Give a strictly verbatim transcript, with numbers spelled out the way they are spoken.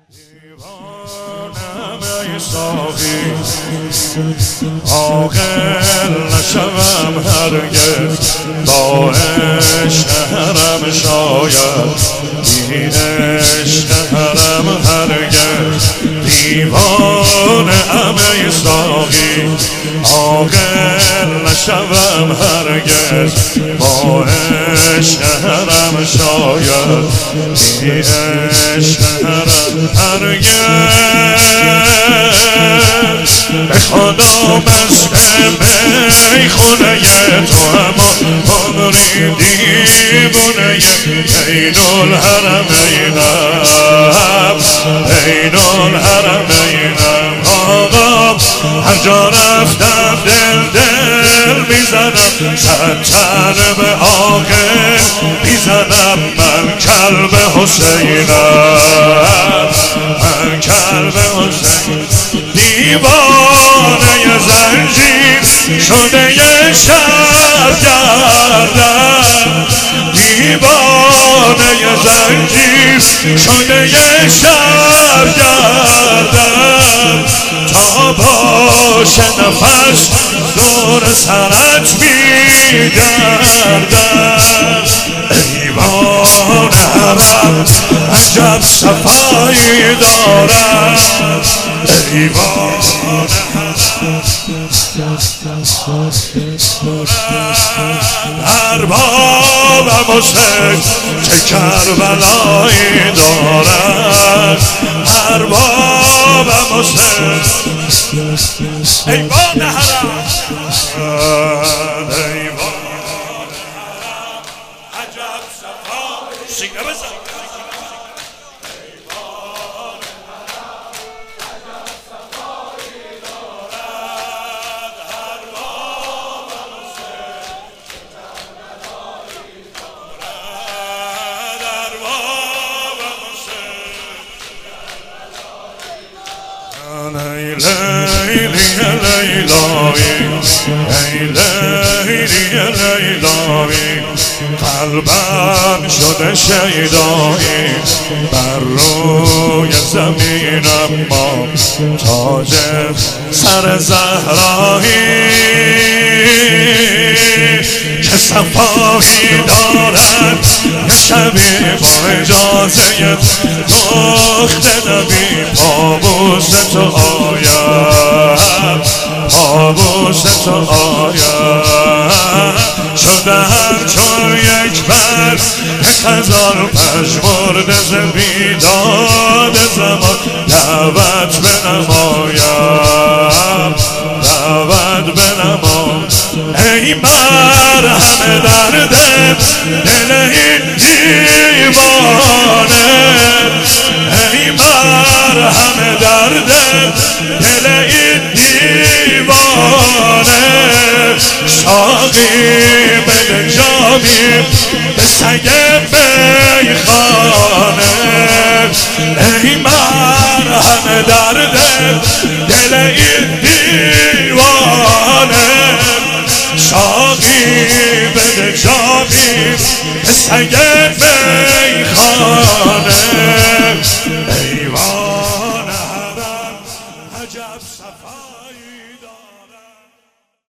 دیوانم ای ساقی عاقل نشوم هرگز با عشق حرم شاید بی عشق حرم هرگز دیوانم ای ساقی عاقل نشوم هرگز با عشق حرم شاید بی عشق حرم هرگز به خدا مسخ میخونه تو همان عمری دیوونه بین الحرمینم بین الحرمینم آقا هر جا رفتم دل دل میزنم صد چرب عاقل میزنم من کلب حسینم من کلب حسین دیوانه زنجیر شده شب گردم دیوانه زنجیر شده شب گردم تا باشه نفس دور سرت میگردم ایوان حرم عجب صفایی دارم ایوان اربابم حسین چه کربلایی دارد اربابم حسین ایوان حرم ایوان عجب صفایی سینه بزن ای لیلی لیلایی ای لیلی لیلایی قلبم شده شیدایی بر روی زمین اما تاج سر زهرایی که صفایی دارد یه شبی با اجازه دخت نبی پابوس تو آیم پابوس تو آیم شده همچون یک بر یک هزار پژمرده ز بیداد زمان دعوت بنمایم دعوت بنمایم ای مرهم درد دل این دیوانه ای مرهم درد دل این دیوانه ساقی بده جامی به سگ میخانه ای مرهم درد دل این دیوانه ساقی بده جامی به سگ میخانه